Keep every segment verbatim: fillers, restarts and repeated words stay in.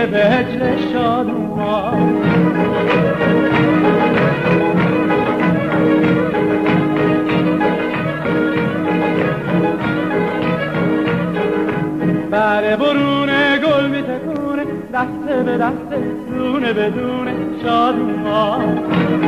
میره به هجل شادومان. بره برونه گل میتکونه دسته به دسته دونه به دونه شادومان.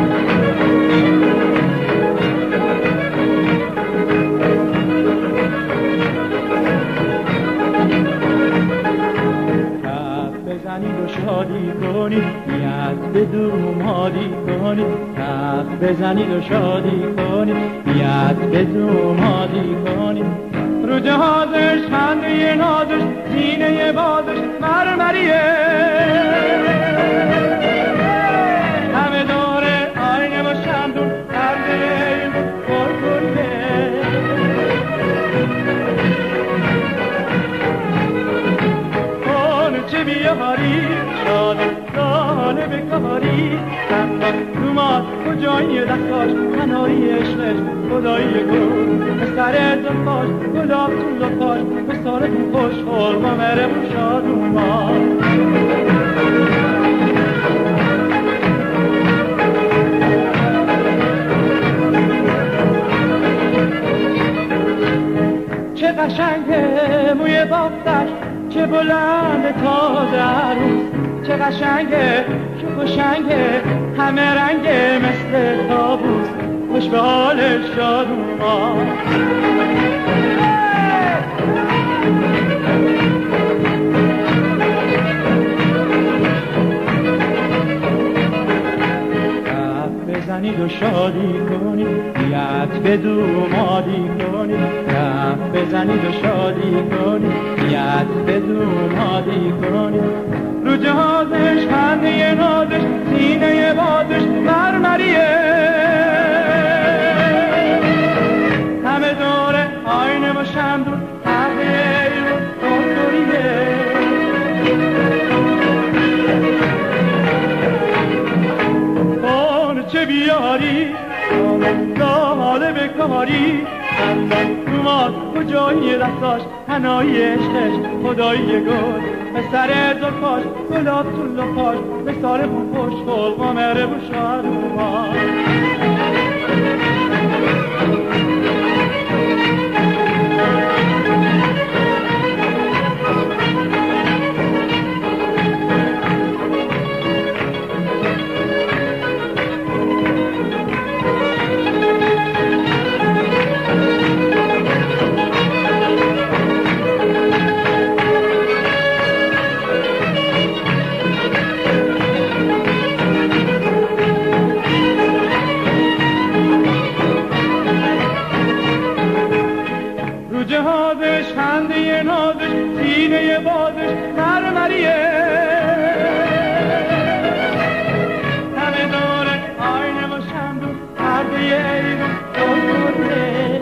بزنید و شادی کنید بیاد به دومادی کنید تخت بزنید و شادی کنید بیاد به دومادی کنید رو جهازش خنده نازش سینه بازش مرمریه همه داره آینه و شمدون پرده گلگله چه بیاری شاد دانه بکاری سنبا دوماد کجایی دستاش تنهایی عشقش خدایی گل به سر زلفاش گلاب تو لپاش به سالتون خوش خلقا مره و شاد اوماد. چه قشنگه موی بافتش چه بلند تازه عروس چه قشنگه چه خوشنگه همه رنگه مثل طاووس خوش به حال شاد اومد. بزنید و شادی کنید بیاد به دومادی کنید کف بزنید و شادی کنید بیاد به دومادی کنید رو جهازش خنده نازش سینه بازش مرمریه همه دوره آینه و شمدون تغییر و دکتریه چه بیاری داله بکاری دوماد کجایی دستاش تنهایی عشقش خدایی گل به سر زلفاش گلاب تو لپاش به سار خون خوش خلقا مره و شاد اومد. جهازش خنده نازش سینه بازش مرمریه همه داره آینه و شمدون پرده ایدون دکتره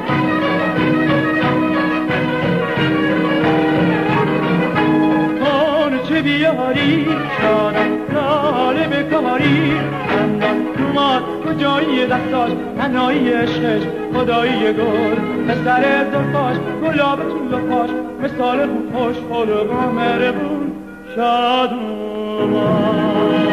کن چه بیاری شادم لاله بکاری اندان دوماد کجایی دستاش تنهایی عشقش خدایی گل به سر زلفاش گلاب تو لپاش مثال خون خوش خلقا مهربون شاد اومد.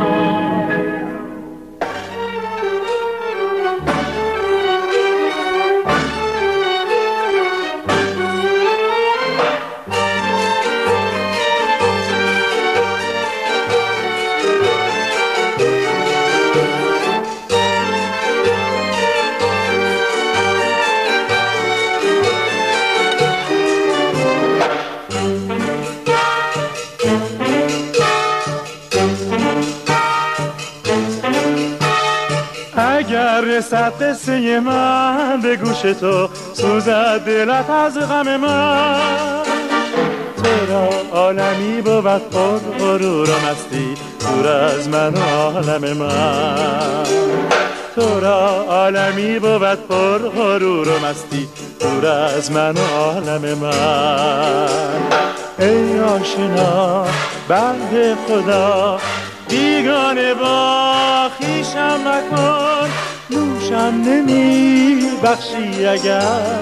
اگر رسد قصه من به گوش تو سوزد دلت از غم من تو را عالمی بود پر غرور و مستی دور از من عالم من تو را عالمی بود پر غرور و مستی دور از من عالم من ای آشنا بنده خدا بیگانه با خویشم مکن نوشم نمی بخشی اگر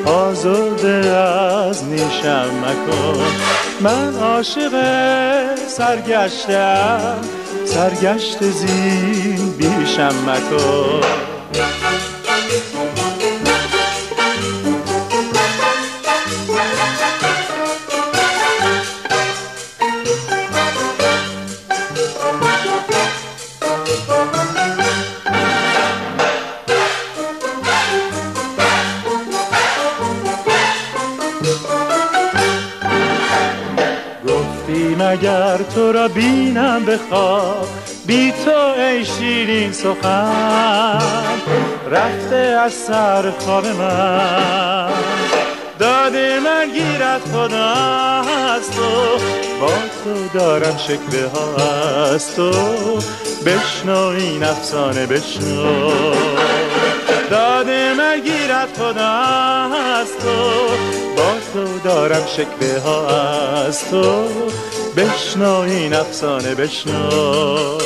آزرده از نیشم مکن من عاشق سرگشتم سرگشت زین بیشم مکن. مگر تو را بینم به خواب، بی تو ای شیرین سخن رفته از سر خواب من. داده من گیرد خدا از تو، با تو دارم شکوه ها از تو، بشنو این افسانه بشنو. داده من گیرد خدا از تو، با تو دارم شکوه ها از تو، بشنو این افسانه بشنو.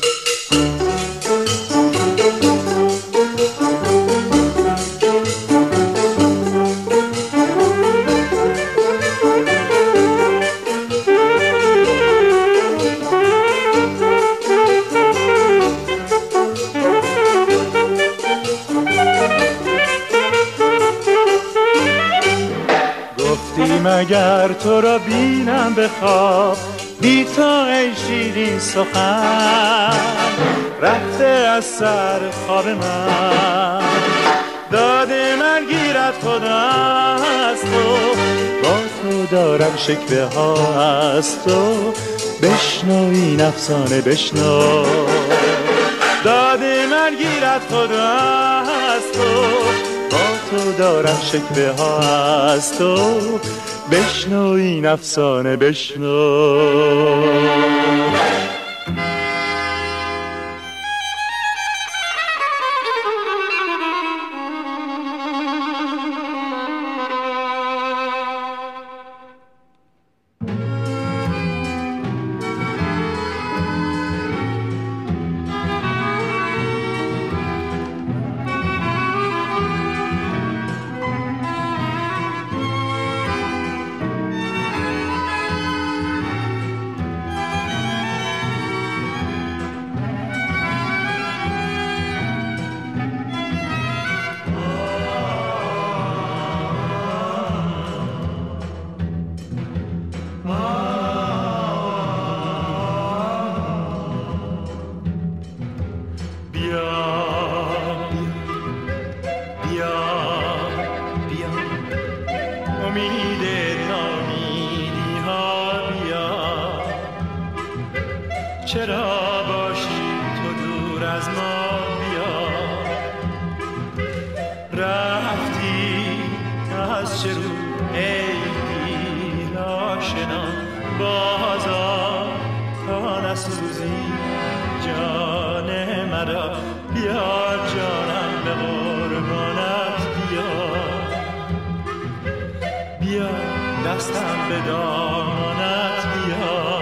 مگر تو را بینم به خواب، بی تو ای شیرین سخن رفته از سر خواب من. داده من گیرد خدا از تو، با تو دارم شکوه ها از تو، بشنو این افسانه بشنو. داده من گیرد خدا از تو، با تو دارم شکوه ها از تو، بشنو این افسانه بشنو. چرا باشی تو دور از ما بیا، رفتی از چه رو ای دیر آشنا، بازا تا نسوزی جان مرا، بیا جانم به قربانت بیا، بیا دستم به دامانت بیا.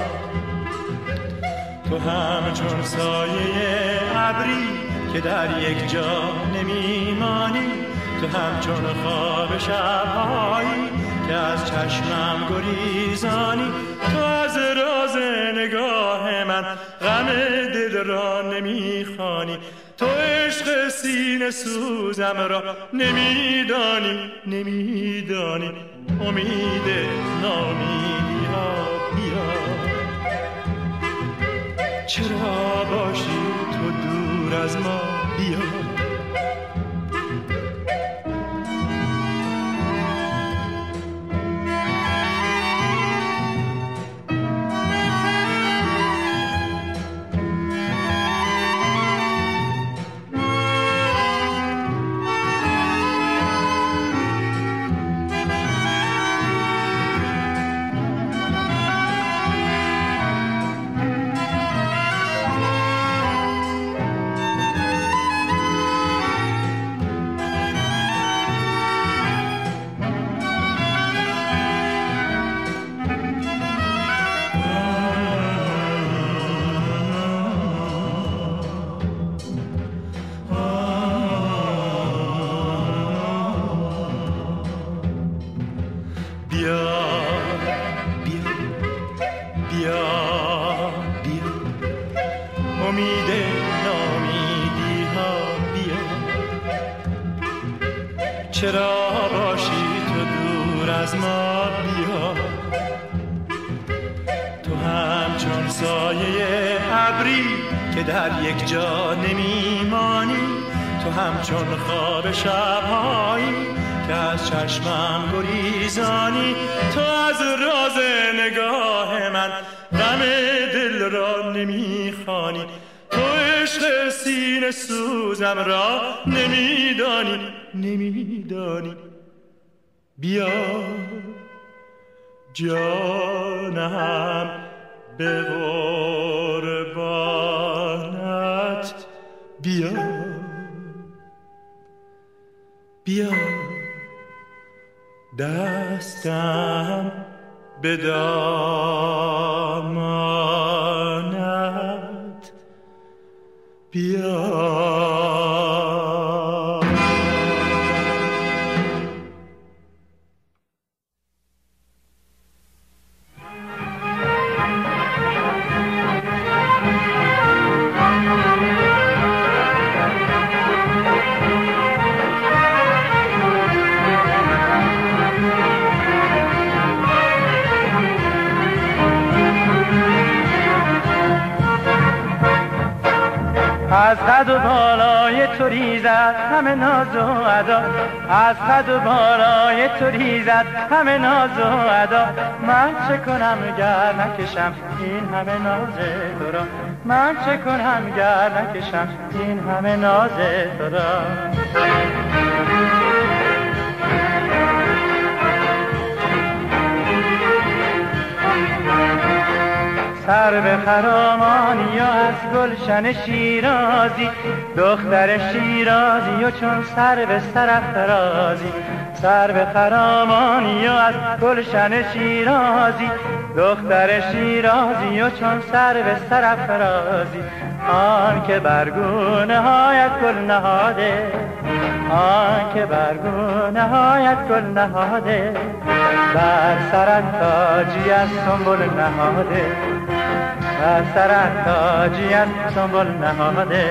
تو همچون سایه ابری که در یک جا نمیمانی، تو همچون خواب شبهایی که از چشمم گریزانی، تو از راز نگاه من غم دل را نمیخوانی، تو عشق سینه سوزم را نمیدانی نمیدانی. امید نامیدی ها بیا، چرا باشی تو دور از ما بیا. امید نامیدی ها بیا. چرا باشی تو دور از ما بیا. تو همچون سایه ابری که در یک جا نمیمانی، تو همچون خواب شبهایی که از چشمم گریزانی. تو از راز نگاه من غم دل را نمیخوانی، تو عشق سینه سوزم را نمیدانی نمیدانی. بیا جانم به قربانت بیا. بیا دستم به دامانت بیا. از قد و بالای تو ریزد همه ناز و ادا، از قد و بالای تو ریزد همه ناز و ادا. من چه کنم گر نکشم این همه ناز تو را، من چه کنم گر نکشم این همه ناز تو را. سر به خرامانی یا از گلشن شیرازی، دختر شیرازی و چون سر به سرافرازی. سر به خرامانی یا از گلشن شیرازی، دختر شیرازی و چون سر به سرافرازی. آن که برگونه هایت گل نهاده، آن که برگونه هایت گل نهاده، بر سرت تاجی از سنبل نهاده، بر سرت تاجی از سنبل نهاده.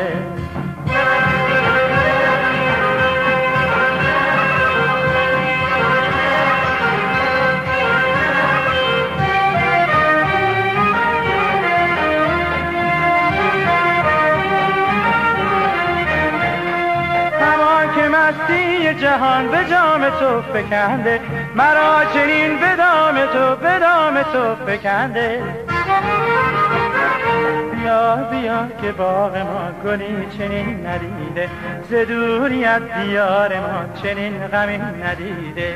مستی جهان به جام تو فکنده، مرا چنین به دام تو به دام تو فکنده. بیا بیا که باغ ما گلی چنین ندیده، ز دوریت دیار ما چنین غمی ندیده.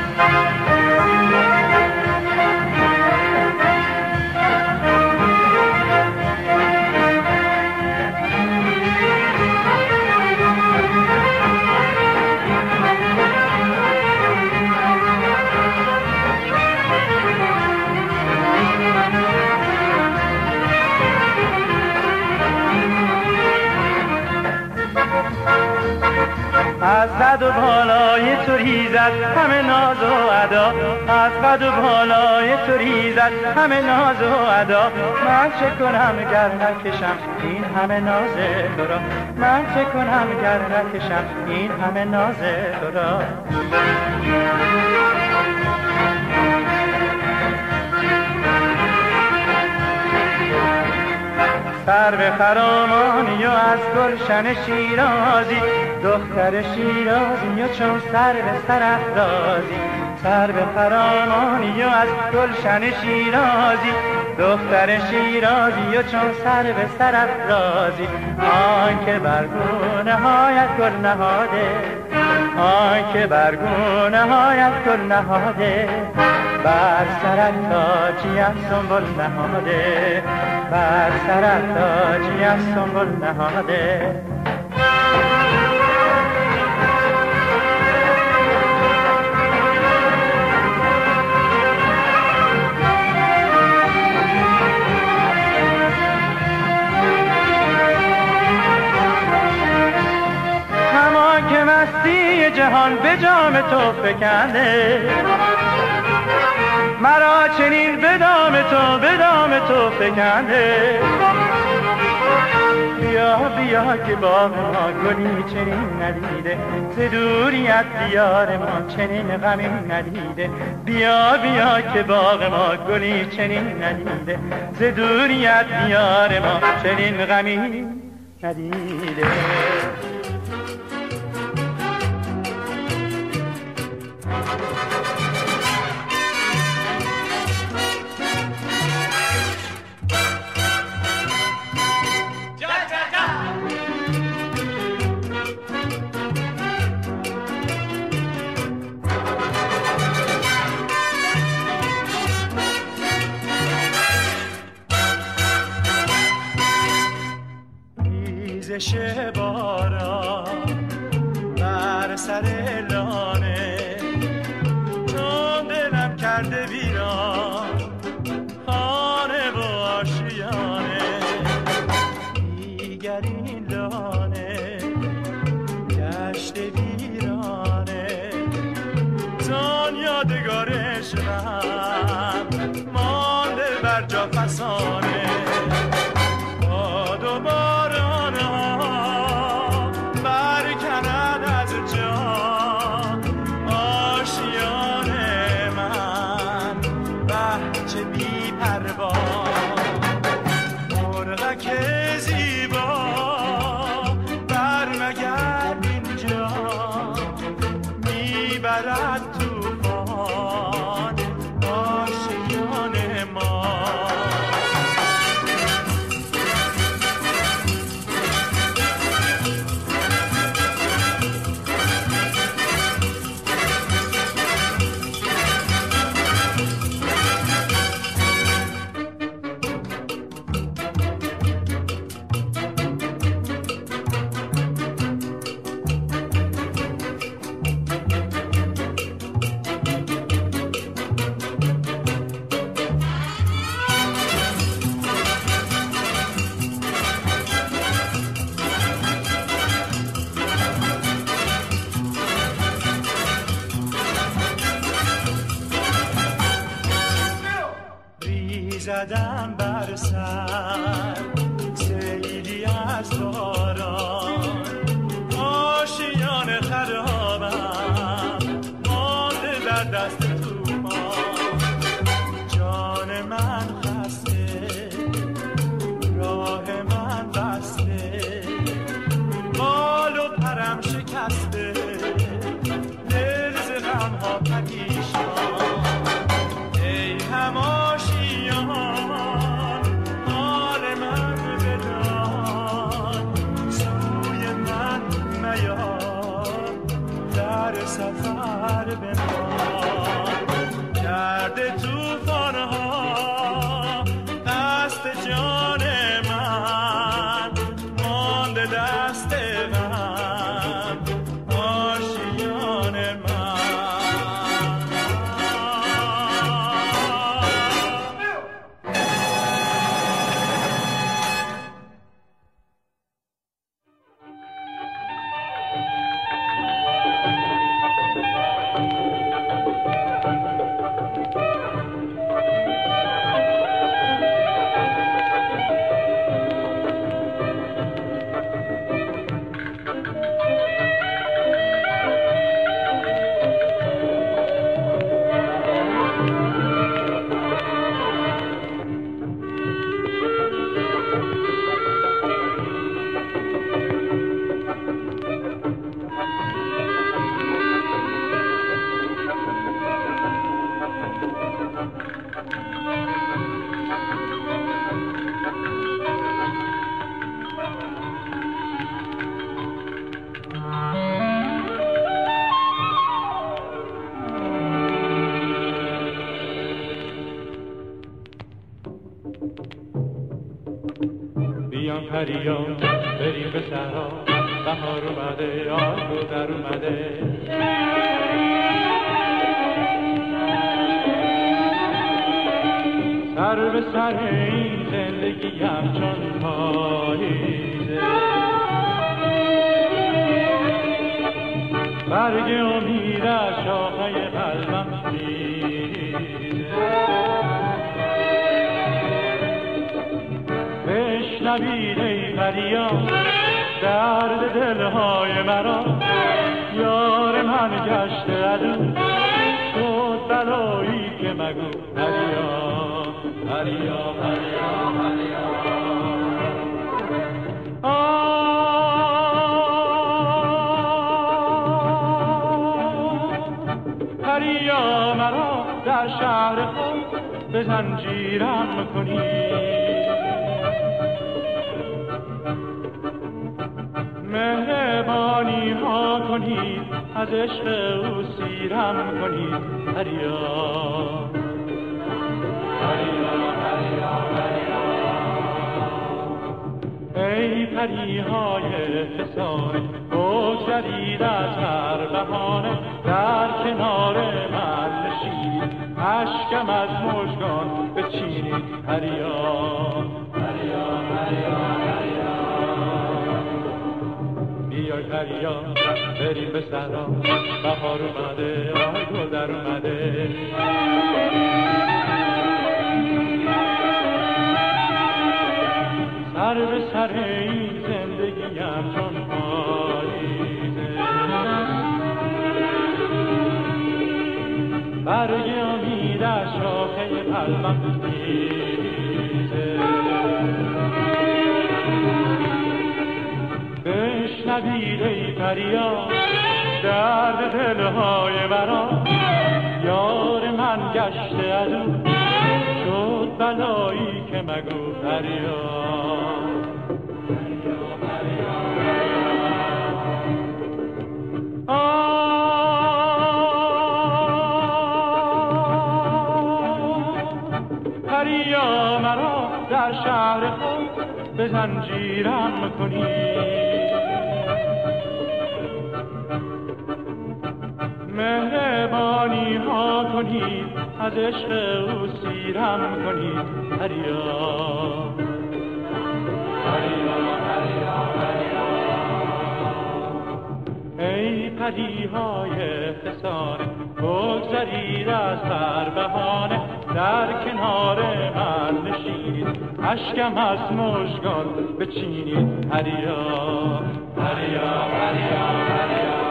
از قد و بالای تو ریزد همه ناز و ادا، از قد و بالای تو ریزد همه ناز و ادا. من چه کنم گر نکشم این همه ناز تو را، من چه کنم گر نکشم این همه ناز تو را. سر به خرامانی و از گلشن شیرازی، دختر شیرازی و چون سر به سرافرازی. سر به خرامانی و از گلشن شیرازی، دختر شیرازی و چون سر به سرافرازی. آن که برگونه هایت گل نهاده، آن که برگونه هایت گل نهاده، بر سرت تاجی از سنبل نهاده، بر سرت تاجی از سنبل نهاده. همان که مستی جهان به جام تو فکنده، مرا چنین به دام تو به دام تو فکنده. بیا بیا که باغ ما گلی چنین ندیده، ز دوریت دیار ما چنین غمی ندیده. بیا بیا که باغ ما گلی چنین ندیده، ز دوریت دیار ما چنین غمی ندیده. ریزش باران بر سر لانه، چون دلم کرده ویران خانه و آشیانه. دیگر این لانه گشت ویرانه، زان یادگار عشقم مانده بر جا فسانه. باد و باران ها برکند از جا آشیان من، بچه بی پروا مرغک زیبا برمگرد اینجا، میبرد توفان آشیان ما. زدم بر سر سیلی از باران، آشیان خرابم مانده در دست توفان. جان من خسته راه من بسته، بال و پرم شکسته دل ز غمها پریشان. ای هماشیان حال من بدان، سوی من میار در سفر بمان. درد توفانها قصد جان من، مانده دست غم آشیان من. بیان پریان بریم به صحرا، بهار اومده آب در اومده. سر به سر این زندگیم چون پاییزه، برگ امید از شاخه قلبم میریزه. بشنوید ای فریاد درد دلهای مرا، یار من گشته عدو شد بلایی که مگو فریاد فریاد فریاد فریاد. فریا مرا در شهر خود به زنجیرم کنید، مهربانی ها کنید از عشق او سیرم کنید. فریا فریا فریا فریا. ای پریهای فسانه بگذرید از هر بهانه، در کنار من نشینید اشکم از مژگان بچینید. فریا فریا فریا فریا. بیای فریا بریم به صحرا، بهار اومده آه گل در اومده. سر به سر این زندگیم چون پاییزه، برگ امید از شاخه قلبم میریزه. بشنوید ای فریاد درد دلهای مرا، یار من گشته عدو شد بلایی که مگو فریاد فریاد فریاد. فریا مرا در شهر خود به زنجیرم کنید، مهربانی ها کنید از عشق او سیرم کنید. فریا فریا فریا فریا. ای پریهای فسانه بگذرید از هر بهانه، در کنار من نشینید اشکم از مژگان بچینید. فریا فریا فریا فریا.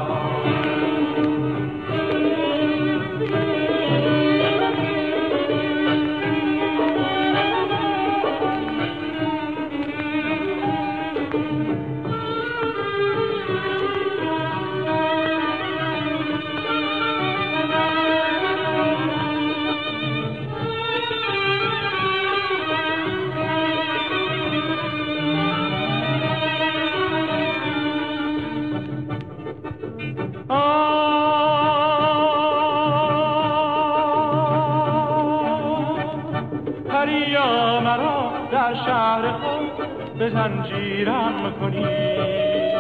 فریا مرا در شهر خود به زنجیرم کنید،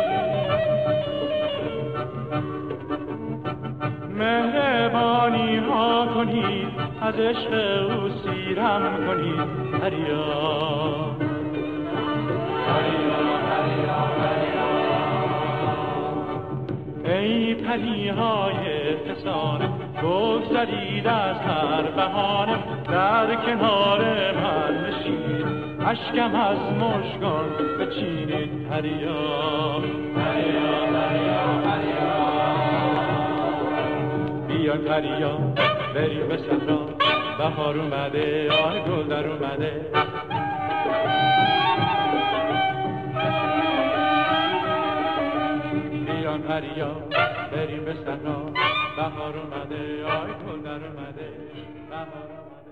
مهربانی ها کنید از عشق او سیرم کنید. فریا فریا فریا فریا. ای پریهای فسانه بگذرید از هر بهانه، در کنار من نشینید اشکم از مژگان بچینید. فریا فریا فریا فریا. بیان فریا بریم به صحرا، بهار اومده آه گل در اومده. بیان فریا بریم به صحرا، بهار اومده آه گل در اومده. بهار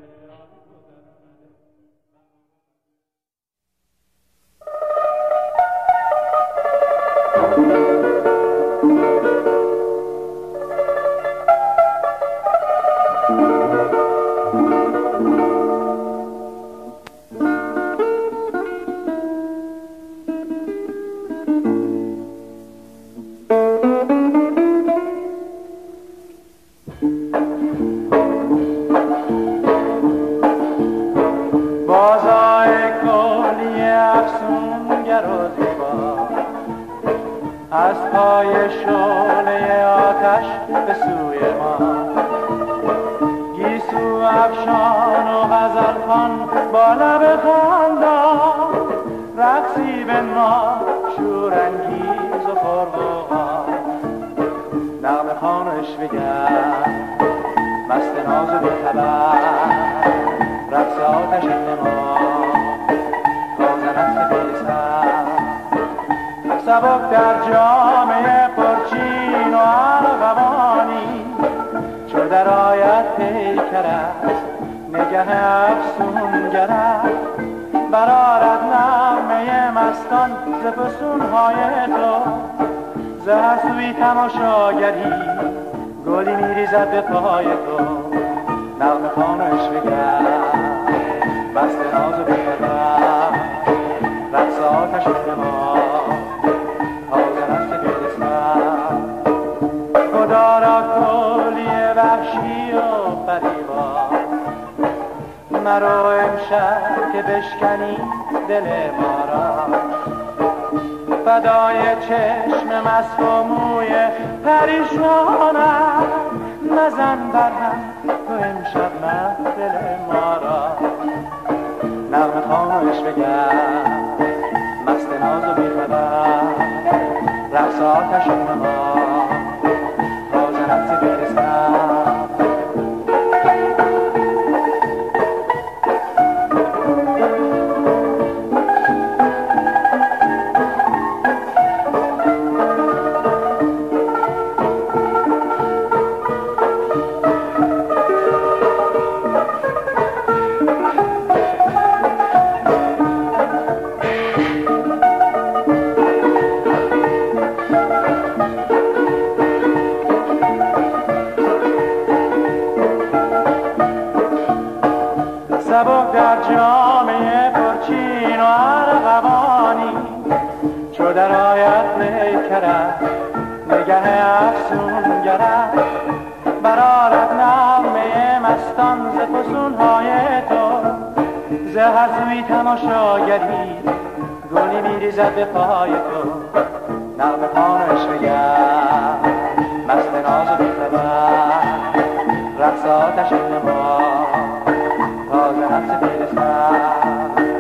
از پای شعله آتش به سوی ما، گیسو افشان و غزل خوان با لب خندان، شورانگیز و پرغوغا نغمه خوانش بگم مست ناز و بی‌خبر رقص آتش نما تازند سپید سر سبک در جامعه پرچین و ارغوانی چو در آید پیکر است نگه افسونگر است برآرد نغمه مستان ز فسونهای تو ز هر سوی تماشاگری گلی میریزد به پای تو نغمه خوانش بگرد مست ناز و بی‌خبر رقص آتش نما تازه از سپید سر خدا را کلی وحشی و فریبا مرو امشب که بشکنی دل ما را فدای چشم مست و موی پریشانم مزن بر هم تو امشب مست دل ما را نغمه خوانش بگرد مست ناز و بی‌خبر رقص آتش نما تازه سپید سر سبک در جامعه پرچین و ارغوانی چو در آید پیکر است نگه افسونگر است برآرد نغمه مستان ز فسونهای تو ز هر سوی تماشاگری گلی میریزد به پای تو نغمه خوانش بگرد مست ناز و بی‌خبر رقص آتش نما تازه از سپید سر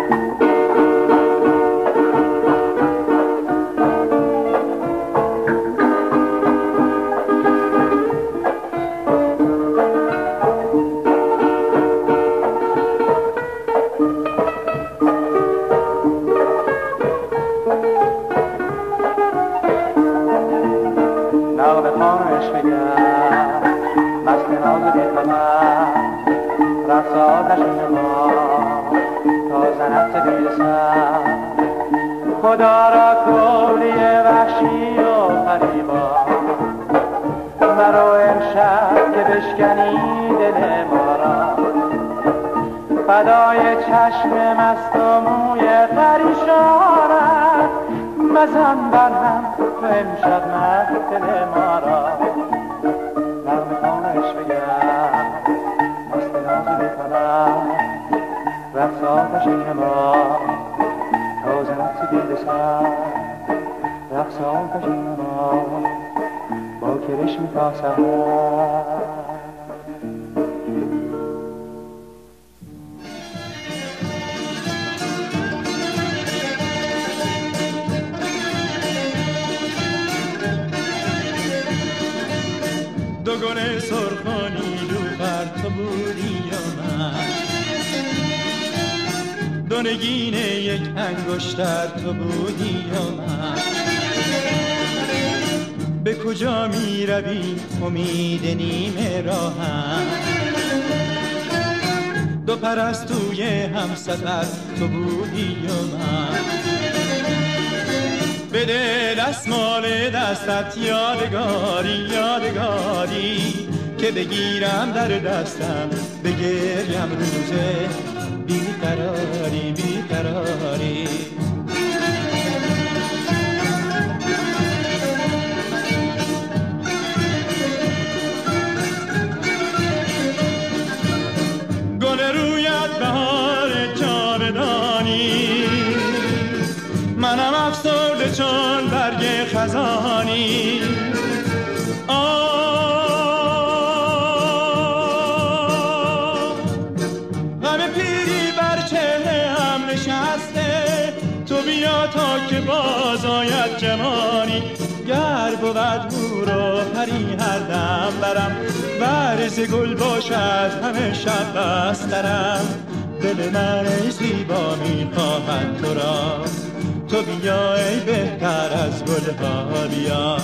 نغمه خوانش بگرد مست ناز و بی‌خبر رقص آتش نما تازه سپید سر خدا را کلی وحشی و فریبا مرو امشب که بشکنی دل ما را فدای چشم مست و موی پریشانت مزن بر هم تو امشب مست دل ما را نغمه خوانش بگرد مست ناز و بی‌خبر رقص آتش نما تازه سپید سر رقص آتش نما با کرشم تا سحر دو گل سرخانی رو بر تو بودی یا من دو نگین یک انگشتر تو بودی یا من به کجا می روی امید نیمه راهم دو پرستوی هم سفر تو بودی یا من بده دستمال دستت یادگاری یادگاری که بگیرم در دستم بگریم روزه بیقراری بیقراری گل رویت بهار جاودانی منم افسرده چون برگ خزانی تو بیا تا که باز آید جوانی، گر بود مور و پری هر دم برم، ورز گل باشد همه شب بسترم. دل من ای زیبا می خواهد تو را، تو بیا ای بهتر از گلها بیا.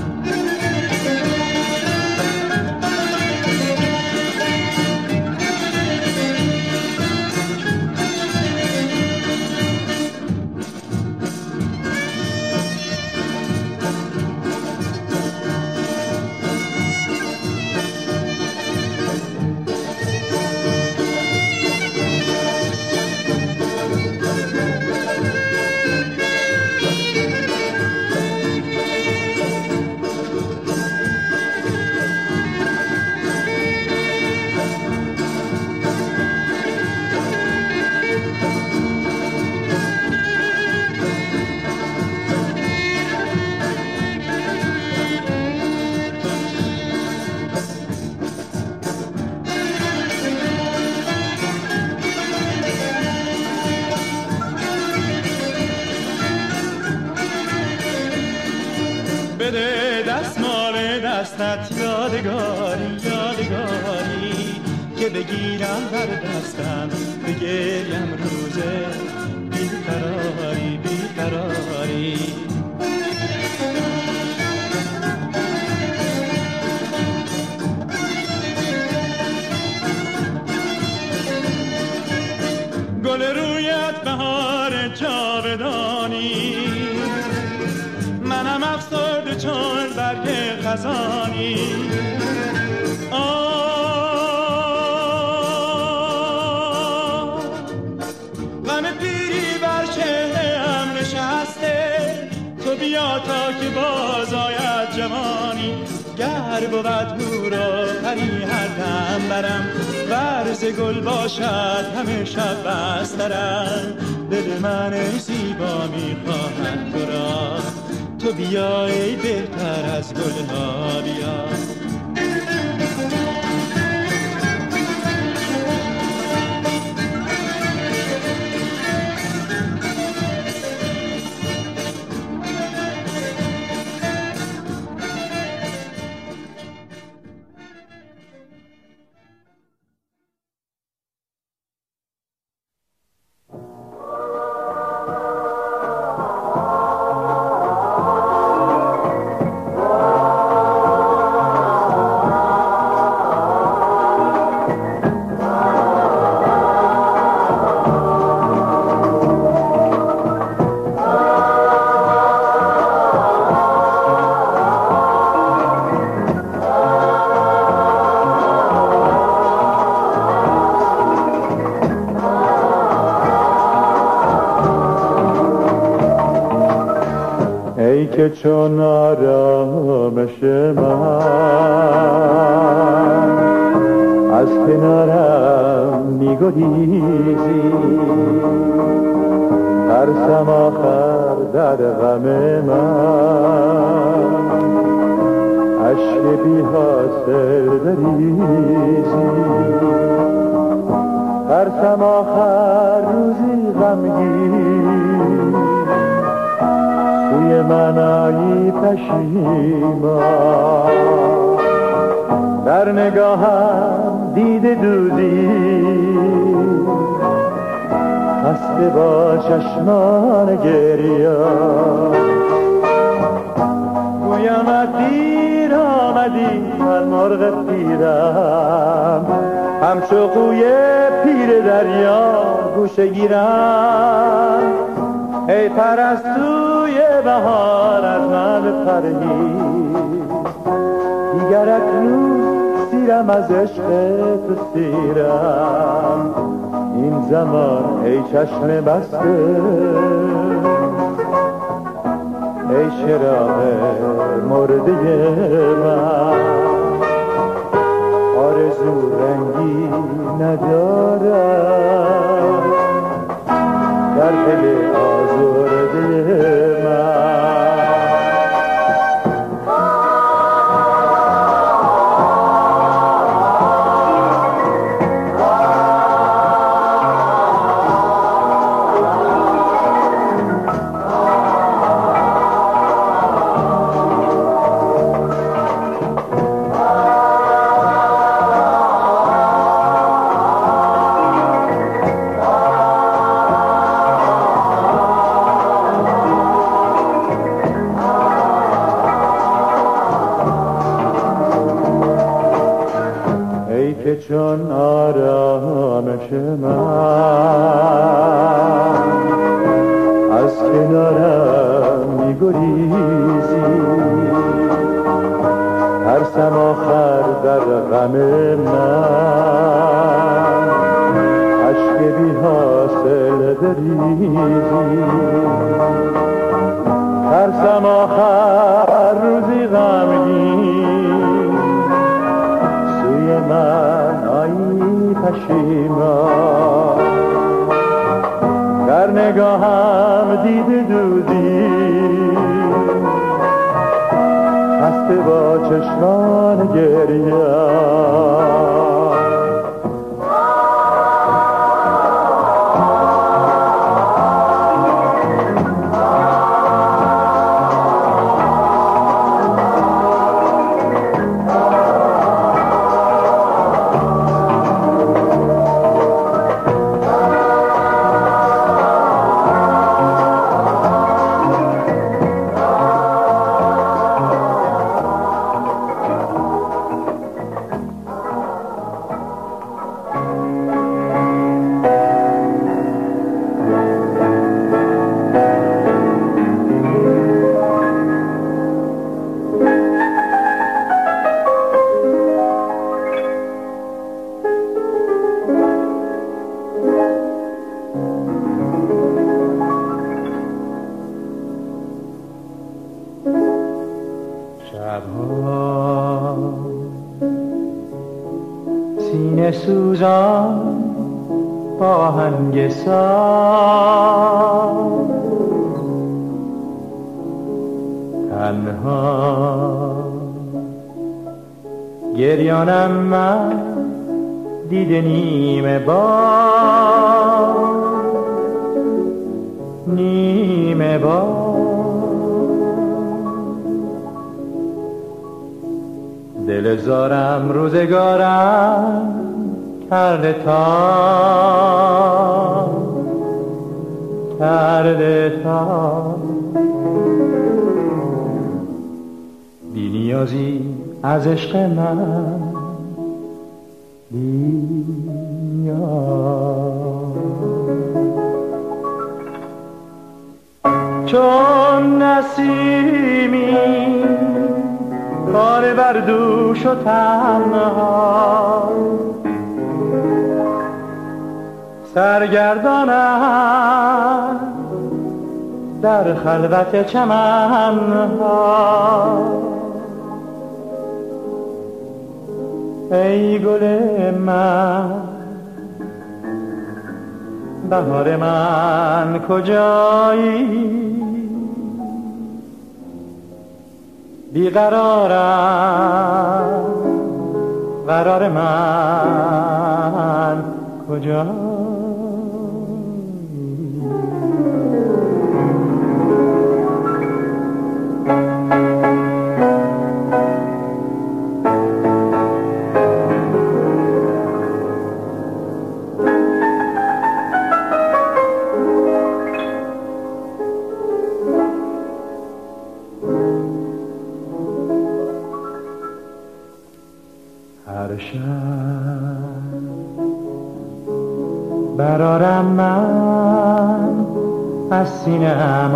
بده دستمال دستت یادگاری یادگاری، که بگیرم بر دستم بگریم روزه بیقراری بیقراری. گل رویت بهار جاودانی، منم افسرده چون برگ خزانی. آه غم پیری بر چهره‌ام نشسته، تو بیا تا که باز آید جوانی، گر بود مور و پری هر دم برم، ورز گل باشد همه شب بسترم. دل من ای زیبا می خواهد تو را، تو بیا ای بهتر از گلها بیا. که چون آرامش من از کنارم می‌گریزی، ترسم آخر در غم من اشک بی حاصل بریزی. ترسم آخر روزی غمگین سوی من آیی پشیمان، در نگاهم دیده دودی خسته با چشمان گریان. گویمت دیر آمدی من مرغ پیرم، همچو قوی پیر دریا گوشه گیرم. ای پرستوی بهار از من بپرهیز، دیگر اکنون سیرم از عشق تو سیرم. این زمان ای چشم بسته ای چراغ مرده من، آرزو رنگی ندارم در دل آزرده من. چون آرامش من از کنارم می‌گریزی، ترسم آخر در غم من اشک بی حاصل بریزی، ترسم آخر روزی غمگین سوی من آیی پشیمان، در نگاهم دیده دودی خسته با چشمان گریه. شبها سینه سوزان با هنگ ساز، تنها گریانم من دیده نیمه باز، نیمه باز. دل زارم روزگارم کرده تا کرده تا بی نیازی از عشق من بی نیاز. چون نسیمی بار بر دوش و تنها سرگردانم در خلوت چمنها. ای گل من بهار من کجایی، بیقرارم قرار من کجا. هر شب برارم من از سینه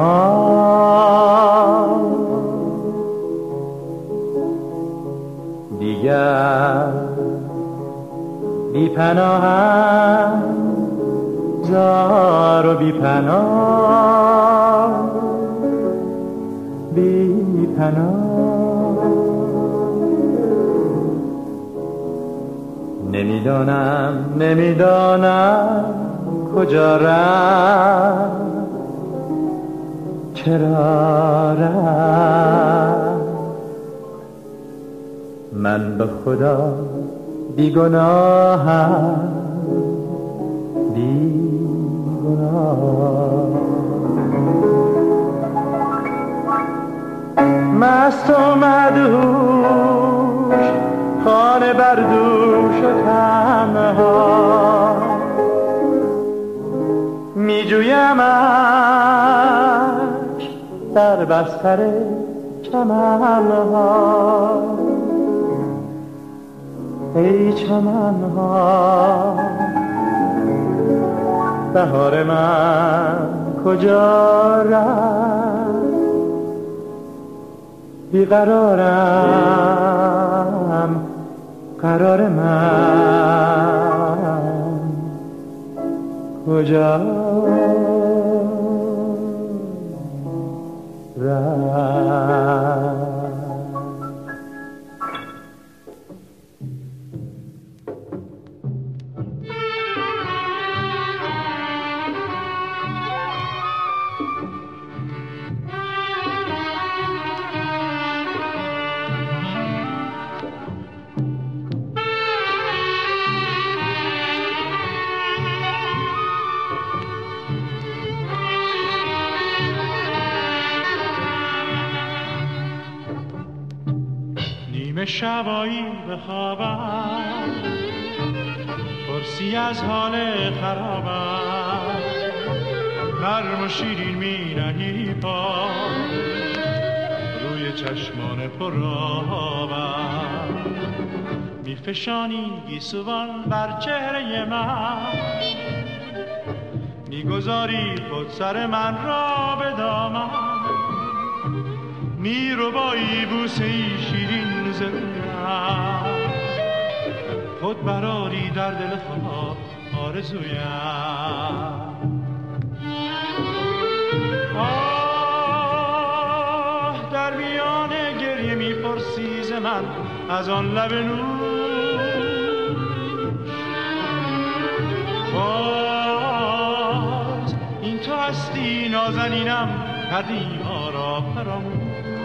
اما دیگر بی پناهم زار و بی پناه بی پناه. نمیدانم نمیدانم کجا رفت، چرا رفت. من به خدا بیگناهم بیگناه. مست و مدهوش خانه بر دوش و تنها می جویمش در بستر چمنها. ای چمن‌ها بهار من کجا رفت؟ بیقرارم قرار من کجا رفت؟ نیمه شبایی بخوابم پرسی از حال خرابم نرم و شیرین می نهی پا روی چشمان پرآبم می فشانی گیسوان بر چهره من می گذاری خود سر من را به دامن می رو بایی بوسه ای شیرین زرویم خود براری در دل خواب آرزویم آه در میان گریه می پرسی ز من از آن لب نوش باز این تو هستی نازنینم کردی ها را فراموش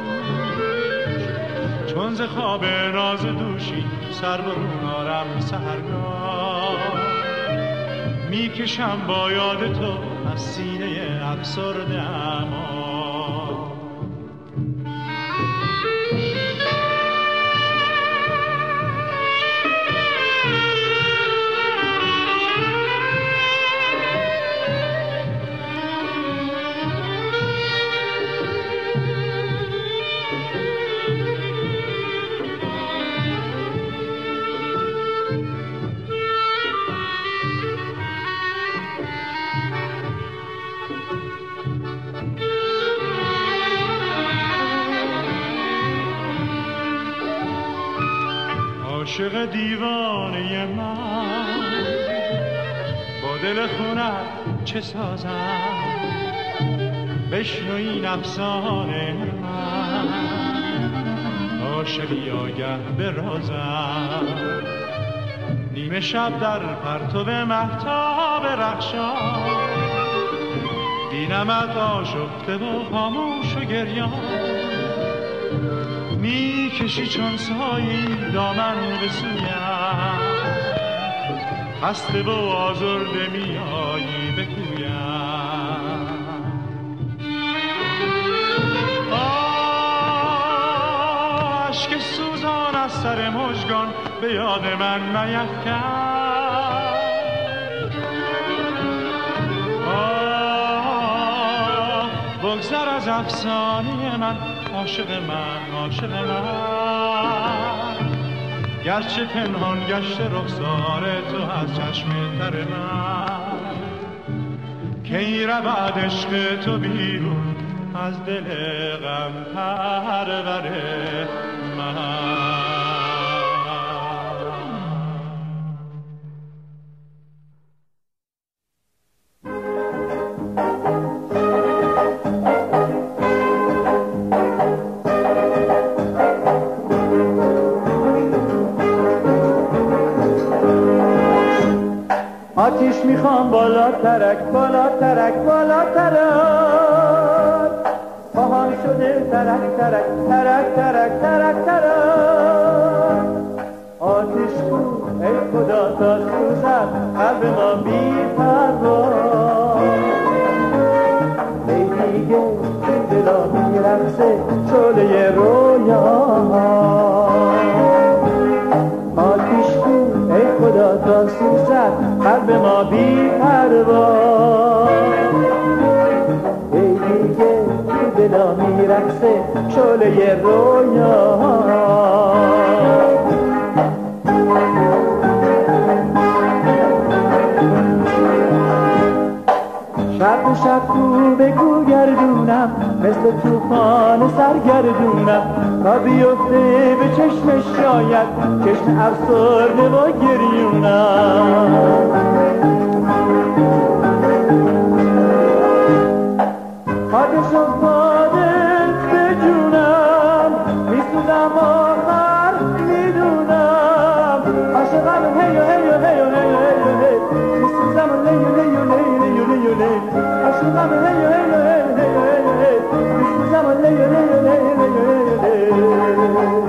چون ز خواب ناز دوشی سر برون آرم سحرگاه میکشم با یاد تو از سینه افسرده اما عاشق دیوانه من با دل خونت چه سازم بشنو این افسانه من عاشقی آگه به رازم نیمه شب در پرتو مهتاب رخشان بینمت آشفته و خاموش و گریان می کشی چون سایی دامن به سویم خسته و آزرده می آیی به کویم اشک سوزان از سر مژگان به یاد من میفکن آه بگذر از افسانه من عاشق من عاشق من گرچه پنهان گشت رخسار تو از چشم تر من کی رود عشق تو بیرون از دل غم پرور من آتیش میخوام بالا ترک بالا ترک بالا ترک پاهام شده ترک ترک ترک ترک ترک ترک آتیش کو ای خدا تا سوزد قلب ما بی پروا ای دیگه این دلا میرقصه شعله رویا آتیش کو ای خدا تا سوزد قلب ما بی پروا ای دیگه تو دلا میرقصه شعله رویا شب کو به کو گردونم مثل توفان سرگردونم تا بیفته به چشمش شاید چشم افسرده و گریونم خاکش افتاده به جونم میسوزم آخر میدونم عاشقم هیو هیو هیو هیو هیو هیو میسوزم لیو لیو لیو لیو لیو لیو عاشقم هیو هیو هیو هیو هیو هیو میسوزم لیو لیو لیو لیو لیو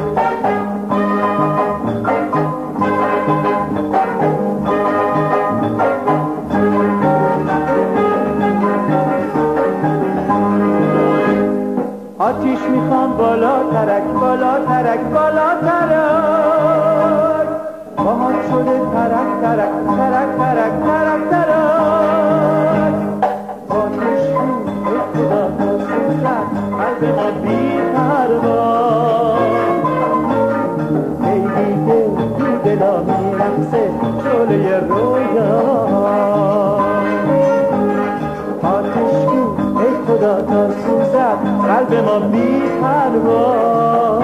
آتیش میخوام بالا ترک بالا ترک بالا ترک باهات شده ترک ترک ترک ترک ترک ترک آتیش بود خدا تا سوزد قلب ما بی پروا ای دیگه تو دلا میرقصه شعله رویا آتیش بود ای خدا تا سوزد قلب ما بی پروا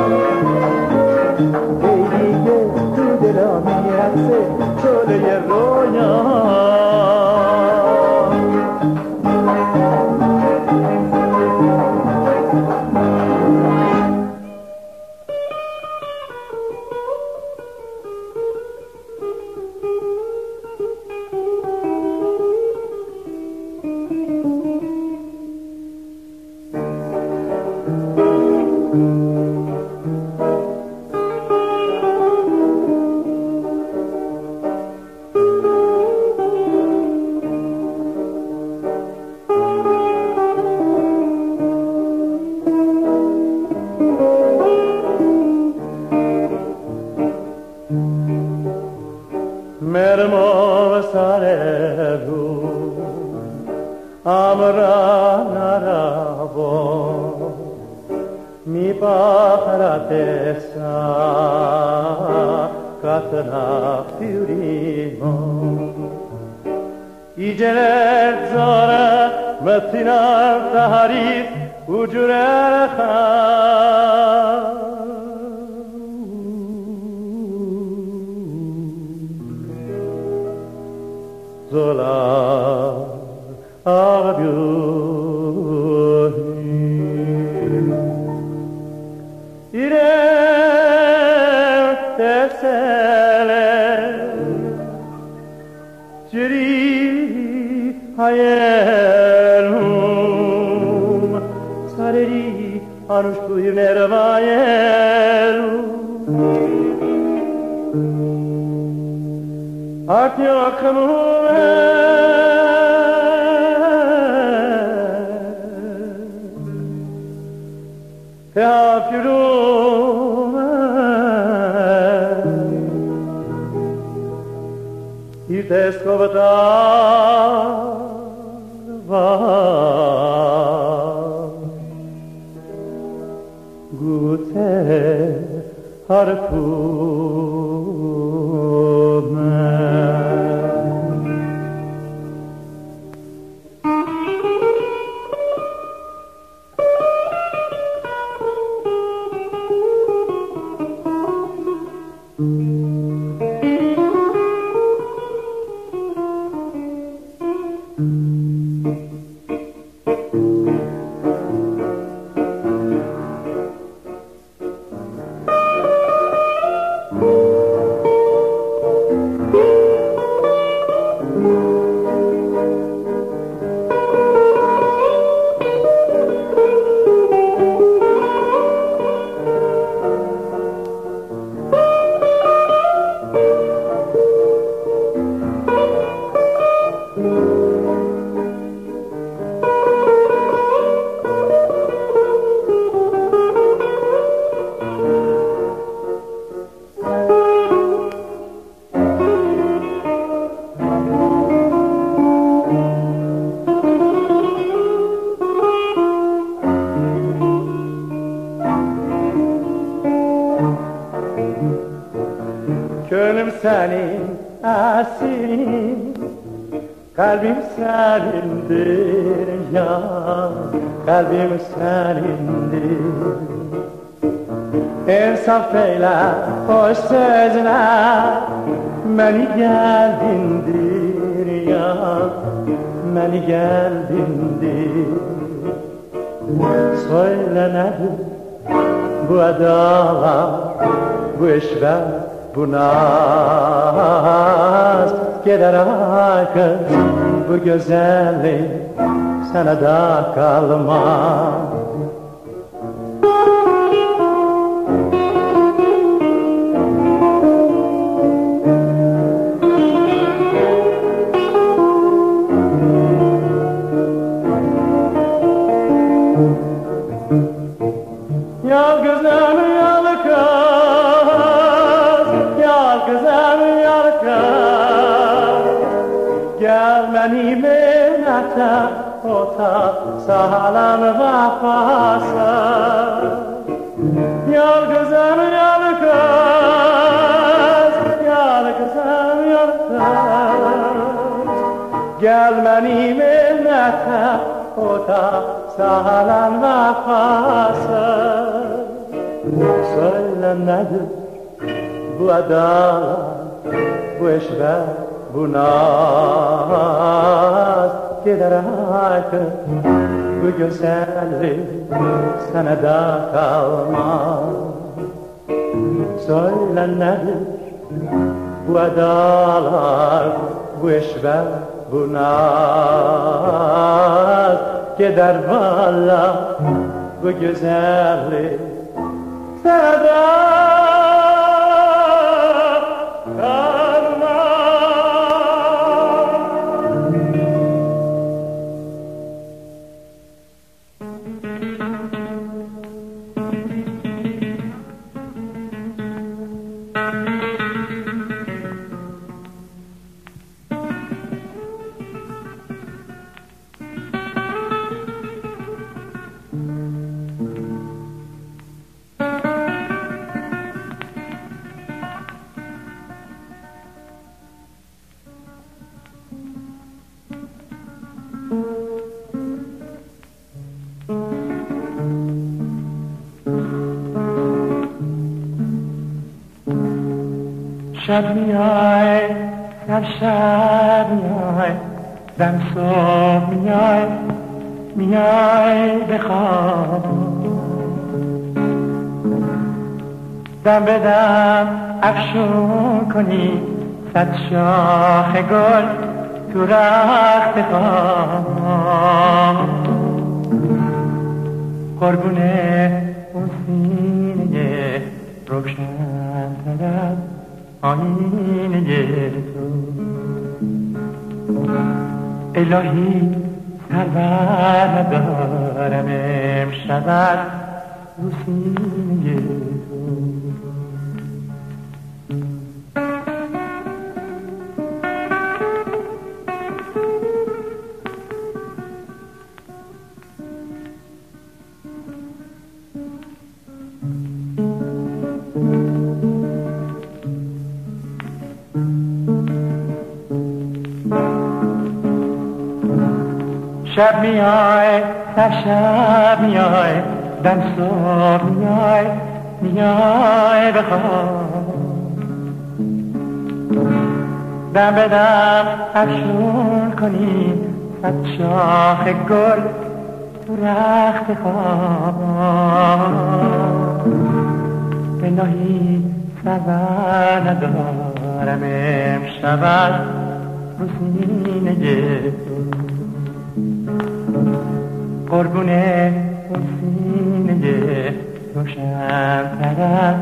ای دیگه تو دلا میرقصه شعله رویا مرمو سر رو امرا نرابو می پاخرت سا کتنا فیوریمو ایجلت زاره متینا تحریف وجوره خان Zola Arabiuhi Ire tefsele Ciri hayelum Sareri anushku nervayelum Akyakamum Teafyurum İteskovata Gute harfume Gönlüm senin asirin Kalbim senindir ya, kalbim senindir. İnsaf eyle hoş sözüne, beni geldindir ya, beni geldindir. Söyle nedir bu adalar, bu işler, bu naz. Gider akıl bu güzellik sana da kalmaz. Yalgızım yalkız, yalgızım yalkız. Gel beni minnete ota sağlam vefası. Yalgızım yalkız, yalgızım yalkız. Gel beni minnete ota sağlam vefası. Söyle nedir bu adalar, bu eşber, bu naz. Gider akıl bu güzellik sana da kalmaz. Söyle nedir bu adalar, bu eşber, bu naz. Gider valla bu güzellik sana da شب میای در شب میای دم صبح میای میای بخواب دم به دم افشون کنی صد شاخ گل تو رخت خواب قربونه اون سینه روشن ترد آینه تو الهی سرور ندارم امشب رو سینه تو شب میای در شب میای دم صبح میای میای بخواب دم به دم افشون کنی صد شاخ گل تو رخت خواب الهی سبر ندارم امشب رو سینه تو قربونه اون سینه روشن تر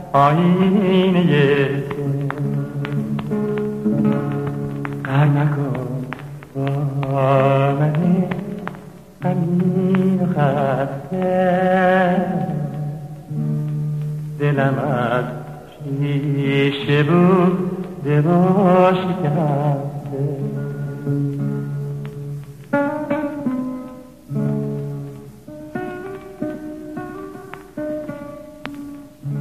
آینه تو قهر نکن با منی غمگین و خسته دلم از شیشه بود دل و شکسته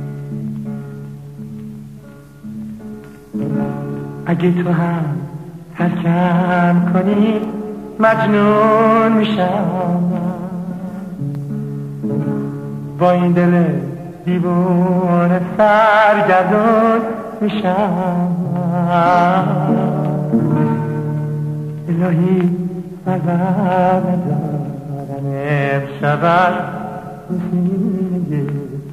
اگه تو هم ترکم کنی مجنون میشم، با این دل دیوانه سرگردون میشم. الهی بربر ندارم امشب سینه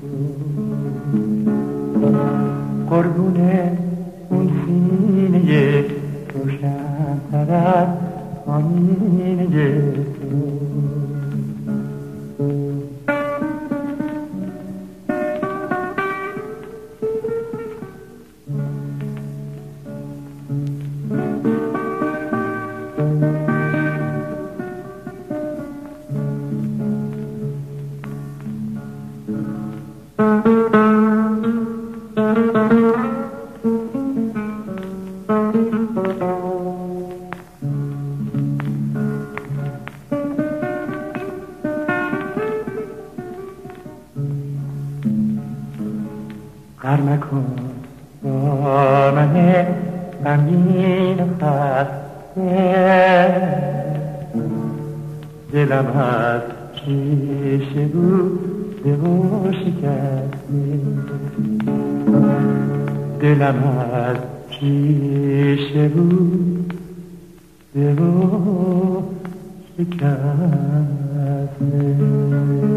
قربون اون سینه روشن‌تر از آینه غر مکن با من غمگین و خسته، دلم از پیش بوده و شکسته، دلم از پیش بوده و شکسته.